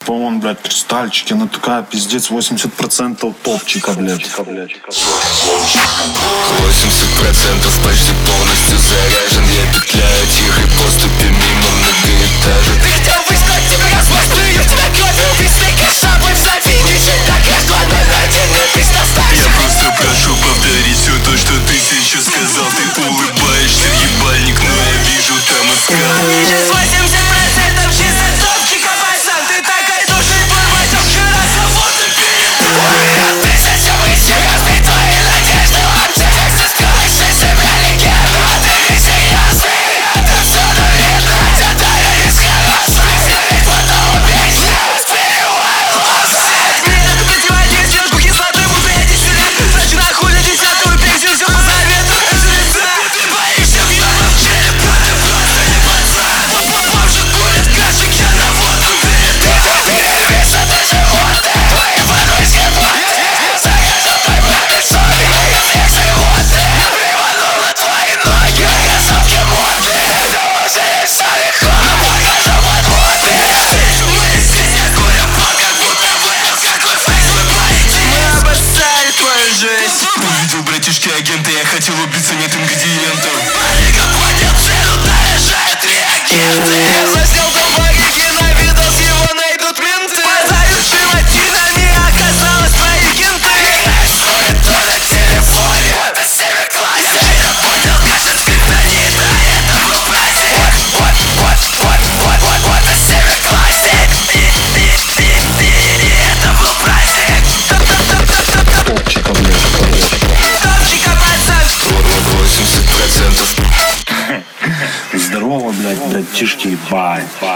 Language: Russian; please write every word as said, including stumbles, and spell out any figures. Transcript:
Он, блядь, кристальчики, она такая, пиздец, восемьдесят процентов топчика, блядь. восемьдесят процентов почти полностью заряжен. Я петляю тихой поступью мимо многоэтажек. Ты хотел выскать, тебе размазку, я тебя кровью убить. Кашабы в завидичек, так я главный один, пусть останься. Я просто прошу повторить все то, что ты сейчас сказал. Ты улыбаешься, ебальник, но я вижу там искал. Сейчас восемьдесят процентов чисто топчика, пацан. Ты такой душный порвачок, вчера свободно перед. Тысяча мыслей разбит твои надежды. Лапти, как ты скроешься, себя легенду. А ты не серьезный, это все наверно. Хотя я не схожу, сидеть потом убейся. Спиваю лосет. Нет, ты противодействие, сверху кислоты, будто я десять лет. Значит, нахуй на десятую пенсию, все по завету. Ты боишься въебав череп, ты просто не пацан. Бомжик курит кашик, я на водку перед. Перевес, это животное, твои подвойски боты. Загажу твой бабит соли, мои всех животных. Я приванула твои ноги, кроссовки модные. Это уже не все легко, покажу подводные. Мы здесь, я курю пол, как будто блэк. Какой фейс вы платите? Мы обоссали твою жизнь. Увидел, братишки, агенты, я хотел убиться, нет ингредиентов. Парика понял цель, заряжает реагенты. Я заснял дом Парики, на видос его найдут менты. Подают животинами, оказалось твои кенты. Рисует то на телефоне, это север классе. Я понял, кажется, скриптонит, а это был праздник. Вот, вот, вот, вот, вот, вот, это север классе. И, и, и, и, и это был праздник. Топчика, блядь. Топчика, пацан. восемьдесят процентов. Здорово, блядь, братишки, ебать.